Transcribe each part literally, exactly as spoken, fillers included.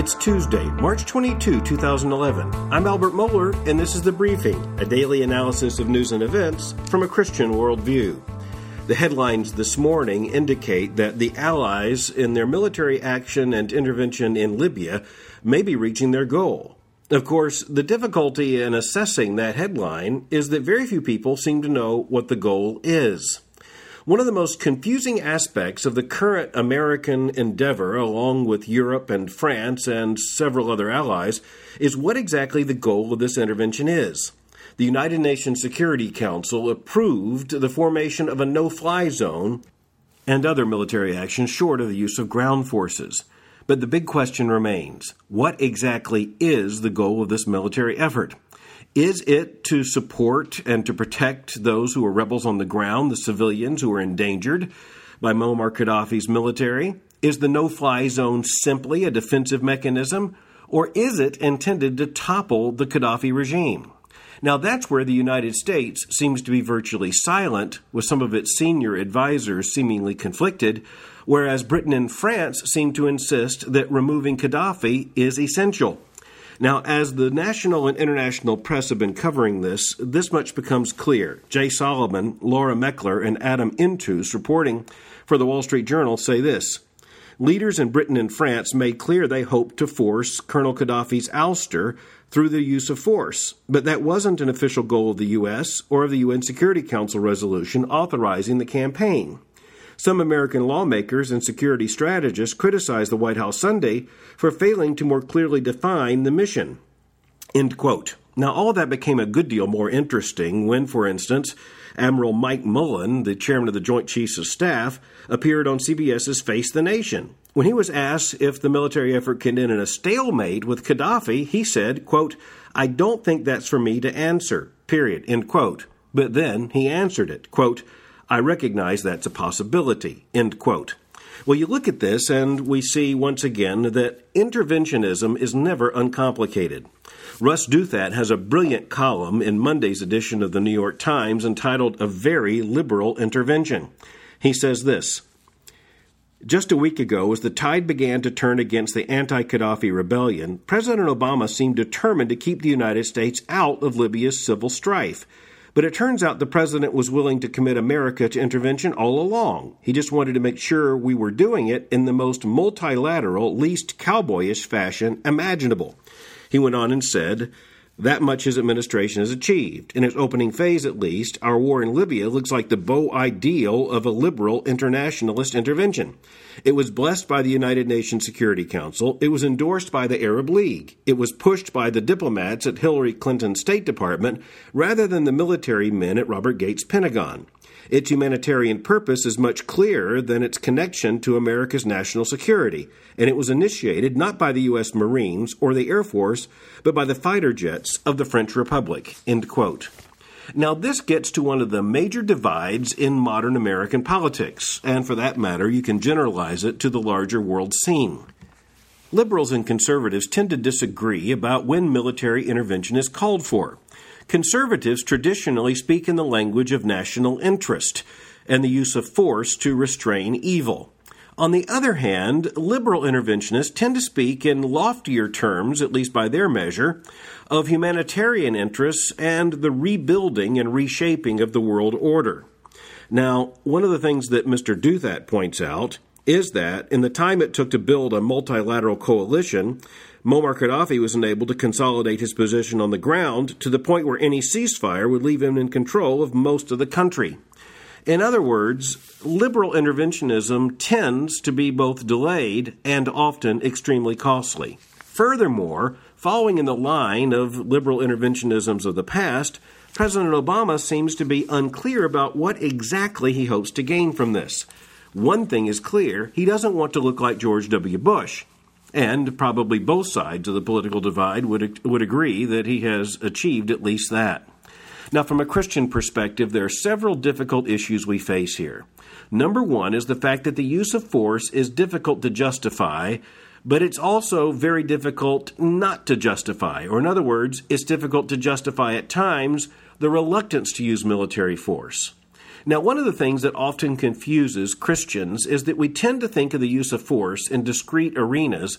It's Tuesday, March twenty-second, two thousand eleven. I'm Albert Mohler, and this is The Briefing, a daily analysis of news and events from a Christian worldview. The headlines this morning indicate that the Allies, in their military action and intervention in Libya, may be reaching their goal. Of course, the difficulty in assessing that headline is that very few people seem to know what the goal is. One of the most confusing aspects of the current American endeavor, along with Europe and France and several other allies, is what exactly the goal of this intervention is. The United Nations Security Council approved the formation of a no-fly zone and other military action short of the use of ground forces. But the big question remains, what exactly is the goal of this military effort? Is it to support and to protect those who are rebels on the ground, the civilians who are endangered by Muammar Gaddafi's military? Is the no-fly zone simply a defensive mechanism, or is it intended to topple the Gaddafi regime? Now, that's where the United States seems to be virtually silent, with some of its senior advisors seemingly conflicted, whereas Britain and France seem to insist that removing Gaddafi is essential. Now, as the national and international press have been covering this, this much becomes clear. Jay Solomon, Laura Meckler, and Adam Intus, reporting for the Wall Street Journal, say this: leaders in Britain and France made clear they hoped to force Colonel Gaddafi's ouster through the use of force, but that wasn't an official goal of the U S or of the U N Security Council resolution authorizing the campaign. Some American lawmakers and security strategists criticized the White House Sunday for failing to more clearly define the mission. End quote. Now, all of that became a good deal more interesting when, for instance, Admiral Mike Mullen, the chairman of the Joint Chiefs of Staff, appeared on CBS's Face the Nation. When he was asked if the military effort can end in a stalemate with Gaddafi, he said, quote, "I don't think that's for me to answer, period," end quote. But then he answered it, quote, "I recognize that's a possibility," end quote. Well, you look at this and we see once again that interventionism is never uncomplicated. Russ Douthat has a brilliant column in Monday's edition of the New York Times entitled "A Very Liberal Intervention." He says this: just a week ago, as the tide began to turn against the anti-Gaddafi rebellion, President Obama seemed determined to keep the United States out of Libya's civil strife. But it turns out the president was willing to commit America to intervention all along. He just wanted to make sure we were doing it in the most multilateral, least cowboyish fashion imaginable. He went on and said, that much his administration has achieved. In its opening phase, at least, our war in Libya looks like the beau ideal of a liberal internationalist intervention. It was blessed by the United Nations Security Council. It was endorsed by the Arab League. It was pushed by the diplomats at Hillary Clinton's State Department rather than the military men at Robert Gates' Pentagon. Its humanitarian purpose is much clearer than its connection to America's national security, and it was initiated not by the U S Marines or the Air Force, but by the fighter jets of the French Republic, end quote. Now, this gets to one of the major divides in modern American politics, and for that matter, you can generalize it to the larger world scene. Liberals and conservatives tend to disagree about when military intervention is called for. Conservatives traditionally speak in the language of national interest and the use of force to restrain evil. On the other hand, liberal interventionists tend to speak in loftier terms, at least by their measure, of humanitarian interests and the rebuilding and reshaping of the world order. Now, one of the things that Mister Douthat points out is that in the time it took to build a multilateral coalition, Muammar Gaddafi was unable to consolidate his position on the ground to the point where any ceasefire would leave him in control of most of the country. In other words, liberal interventionism tends to be both delayed and often extremely costly. Furthermore, following in the line of liberal interventionisms of the past, President Obama seems to be unclear about what exactly he hopes to gain from this. One thing is clear, he doesn't want to look like George W. Bush. And probably both sides of the political divide would would agree that he has achieved at least that. Now, from a Christian perspective, there are several difficult issues we face here. Number one is the fact that the use of force is difficult to justify, but it's also very difficult not to justify. Or in other words, it's difficult to justify at times the reluctance to use military force. Now, one of the things that often confuses Christians is that we tend to think of the use of force in discrete arenas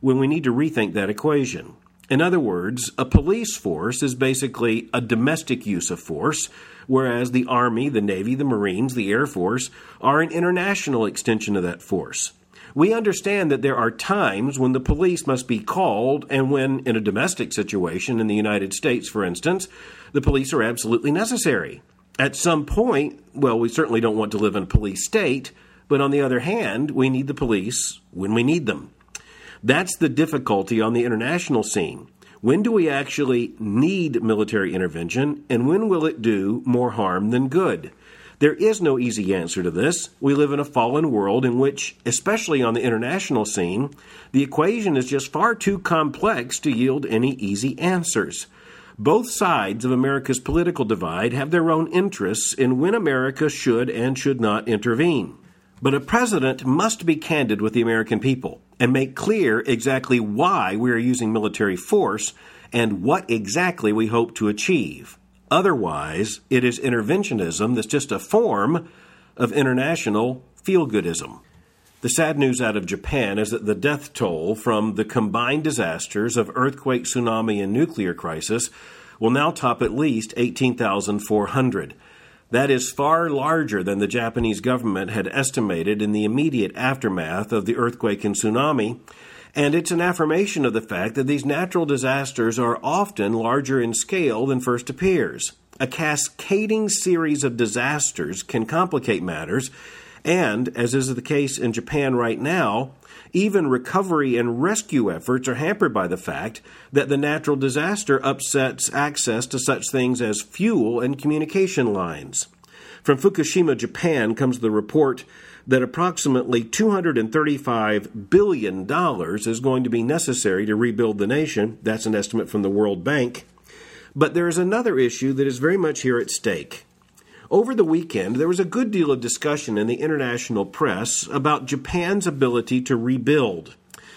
when we need to rethink that equation. In other words, a police force is basically a domestic use of force, whereas the Army, the Navy, the Marines, the Air Force are an international extension of that force. We understand that there are times when the police must be called and when, in a domestic situation in the United States, for instance, the police are absolutely necessary. At some point, well, we certainly don't want to live in a police state, but on the other hand, we need the police when we need them. That's the difficulty on the international scene. When do we actually need military intervention, and when will it do more harm than good? There is no easy answer to this. We live in a fallen world in which, especially on the international scene, the equation is just far too complex to yield any easy answers. Both sides of America's political divide have their own interests in when America should and should not intervene. But a president must be candid with the American people and make clear exactly why we are using military force and what exactly we hope to achieve. Otherwise, it is interventionism that's just a form of international feel-goodism. The sad news out of Japan is that the death toll from the combined disasters of earthquake, tsunami, and nuclear crisis will now top at least eighteen thousand four hundred. That is far larger than the Japanese government had estimated in the immediate aftermath of the earthquake and tsunami, and it's an affirmation of the fact that these natural disasters are often larger in scale than first appears. A cascading series of disasters can complicate matters, and, as is the case in Japan right now, even recovery and rescue efforts are hampered by the fact that the natural disaster upsets access to such things as fuel and communication lines. From Fukushima, Japan, comes the report that approximately two hundred thirty-five billion dollars is going to be necessary to rebuild the nation. That's an estimate from the World Bank. But there is another issue that is very much here at stake. Over the weekend, there was a good deal of discussion in the international press about Japan's ability to rebuild.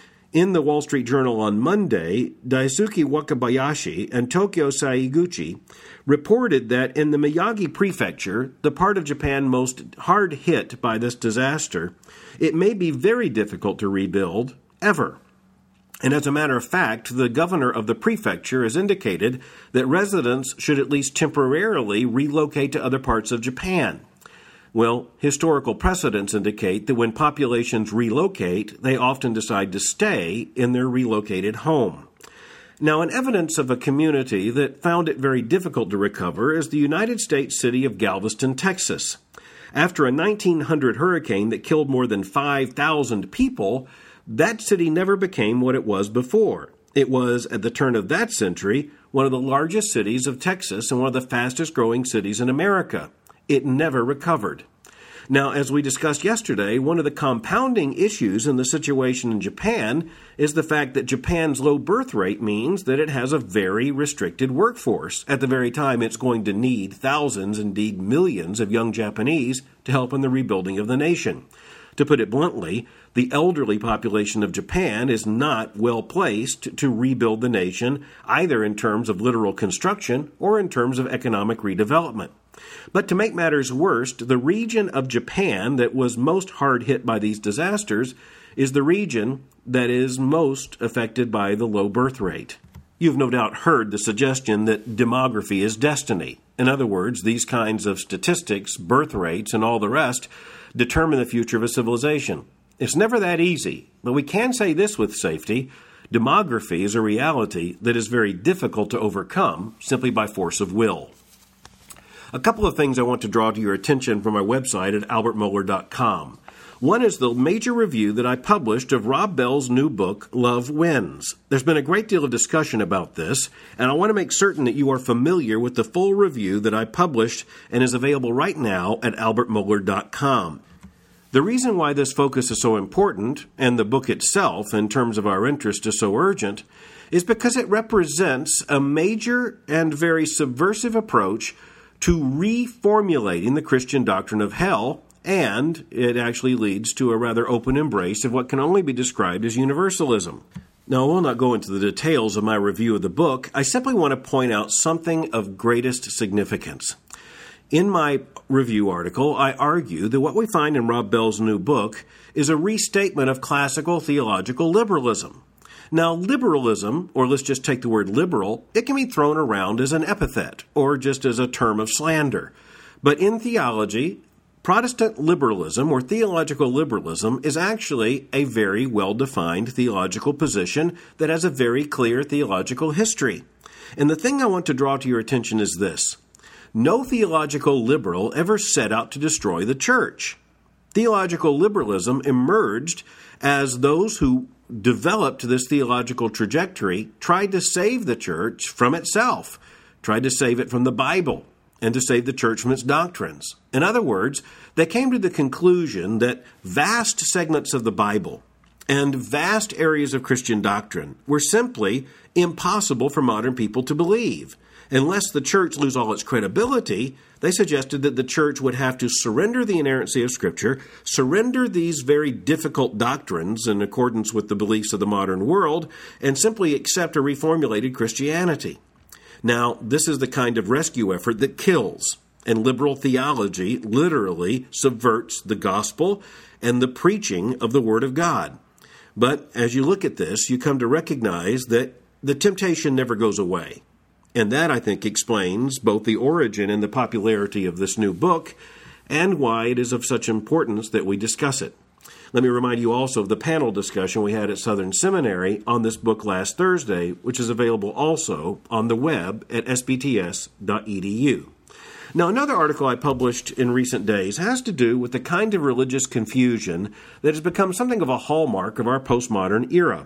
In the Wall Street Journal on Monday, Daisuke Wakabayashi and Tokyo Saiguchi reported that in the Miyagi Prefecture, the part of Japan most hard hit by this disaster, it may be very difficult to rebuild ever. And as a matter of fact, the governor of the prefecture has indicated that residents should at least temporarily relocate to other parts of Japan. Well, historical precedents indicate that when populations relocate, they often decide to stay in their relocated home. Now, an evidence of a community that found it very difficult to recover is the United States city of Galveston, Texas. After a nineteen hundred hurricane that killed more than five thousand people, that city never became what it was before. It was, at the turn of that century, one of the largest cities of Texas and one of the fastest-growing cities in America. It never recovered. Now, as we discussed yesterday, one of the compounding issues in the situation in Japan is the fact that Japan's low birth rate means that it has a very restricted workforce at the very time it's going to need thousands, indeed millions, of young Japanese to help in the rebuilding of the nation. To put it bluntly, the elderly population of Japan is not well placed to rebuild the nation, either in terms of literal construction or in terms of economic redevelopment. But to make matters worse, the region of Japan that was most hard hit by these disasters is the region that is most affected by the low birth rate. You've no doubt heard the suggestion that demography is destiny. In other words, these kinds of statistics, birth rates, and all the rest determine the future of a civilization. It's never that easy, but we can say this with safety. Demography is a reality that is very difficult to overcome simply by force of will. A couple of things I want to draw to your attention from my website at albert mohler dot com. One is the major review that I published of Rob Bell's new book, Love Wins. There's been a great deal of discussion about this, and I want to make certain that you are familiar with the full review that I published and is available right now at albert mohler dot com. The reason why this focus is so important, and the book itself, in terms of our interest, is so urgent, is because it represents a major and very subversive approach to reformulating the Christian doctrine of hell, and it actually leads to a rather open embrace of what can only be described as universalism. Now, I will not go into the details of my review of the book. I simply want to point out something of greatest significance. In my review article, I argue that what we find in Rob Bell's new book is a restatement of classical theological liberalism. Now, liberalism, or let's just take the word liberal, it can be thrown around as an epithet or just as a term of slander. But in theology, Protestant liberalism or theological liberalism is actually a very well-defined theological position that has a very clear theological history. And the thing I want to draw to your attention is this. No theological liberal ever set out to destroy the church. Theological liberalism emerged as those who developed this theological trajectory tried to save the church from itself, tried to save it from the Bible, and to save the church from its doctrines. In other words, they came to the conclusion that vast segments of the Bible and vast areas of Christian doctrine were simply impossible for modern people to believe. Unless the church lose all its credibility, they suggested that the church would have to surrender the inerrancy of Scripture, surrender these very difficult doctrines in accordance with the beliefs of the modern world, and simply accept a reformulated Christianity. Now, this is the kind of rescue effort that kills, and liberal theology literally subverts the gospel and the preaching of the Word of God. But as you look at this, you come to recognize that the temptation never goes away. And that, I think, explains both the origin and the popularity of this new book and why it is of such importance that we discuss it. Let me remind you also of the panel discussion we had at Southern Seminary on this book last Thursday, which is available also on the web at s b t s dot e d u. Now, another article I published in recent days has to do with the kind of religious confusion that has become something of a hallmark of our postmodern era.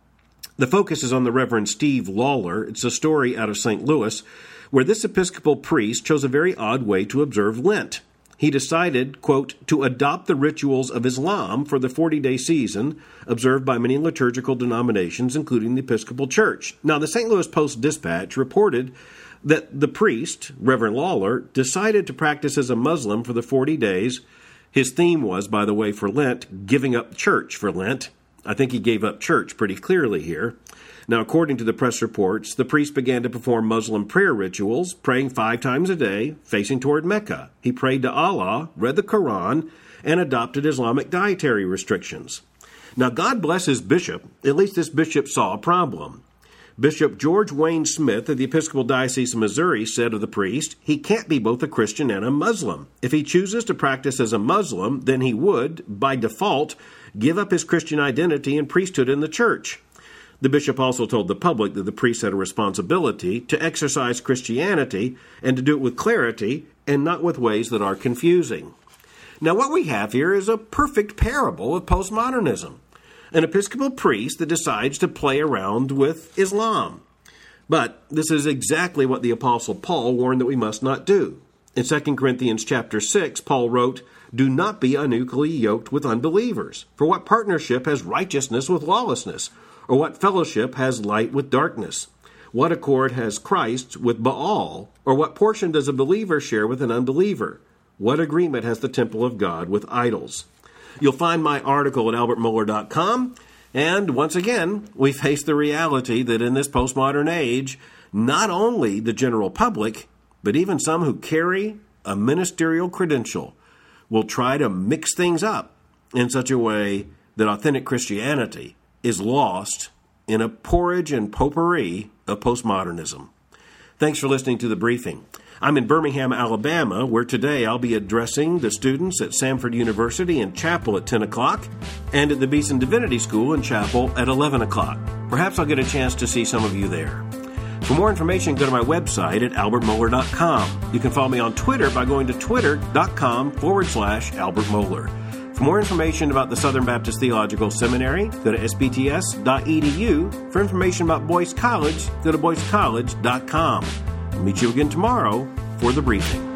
The focus is on the Reverend Steve Lawler. It's a story out of Saint Louis where this Episcopal priest chose a very odd way to observe Lent. He decided, quote, to adopt the rituals of Islam for the forty-day season observed by many liturgical denominations, including the Episcopal Church. Now, the Saint Louis Post-Dispatch reported that the priest, Reverend Lawler, decided to practice as a Muslim for the forty days. His theme was, by the way, for Lent, giving up church for Lent. I think he gave up church pretty clearly here. Now, according to the press reports, the priest began to perform Muslim prayer rituals, praying five times a day, facing toward Mecca. He prayed to Allah, read the Quran, and adopted Islamic dietary restrictions. Now, God bless his bishop. At least this bishop saw a problem. Bishop George Wayne Smith of the Episcopal Diocese of Missouri said of the priest, he can't be both a Christian and a Muslim. If he chooses to practice as a Muslim, then he would, by default, give up his Christian identity and priesthood in the church. The bishop also told the public that the priest had a responsibility to exercise Christianity and to do it with clarity and not with ways that are confusing. Now, what we have here is a perfect parable of postmodernism. An Episcopal priest that decides to play around with Islam. But this is exactly what the Apostle Paul warned that we must not do. In Second Corinthians chapter six, Paul wrote, do not be unequally yoked with unbelievers. For what partnership has righteousness with lawlessness? Or what fellowship has light with darkness? What accord has Christ with Baal? Or what portion does a believer share with an unbeliever? What agreement has the temple of God with idols? You'll find my article at albert mohler dot com. And once again, we face the reality that in this postmodern age, not only the general public, but even some who carry a ministerial credential will try to mix things up in such a way that authentic Christianity is lost in a porridge and potpourri of postmodernism. Thanks for listening to The Briefing. I'm in Birmingham, Alabama, where today I'll be addressing the students at Samford University in chapel at ten o'clock and at the Beeson Divinity School in chapel at eleven o'clock. Perhaps I'll get a chance to see some of you there. For more information, go to my website at albert mohler dot com. You can follow me on Twitter by going to twitter.com forward slash Albert Mohler. For more information about the Southern Baptist Theological Seminary, go to s b t s dot e d u. For information about Boyce College, go to boyce college dot com. I'll meet you again tomorrow for The Briefing.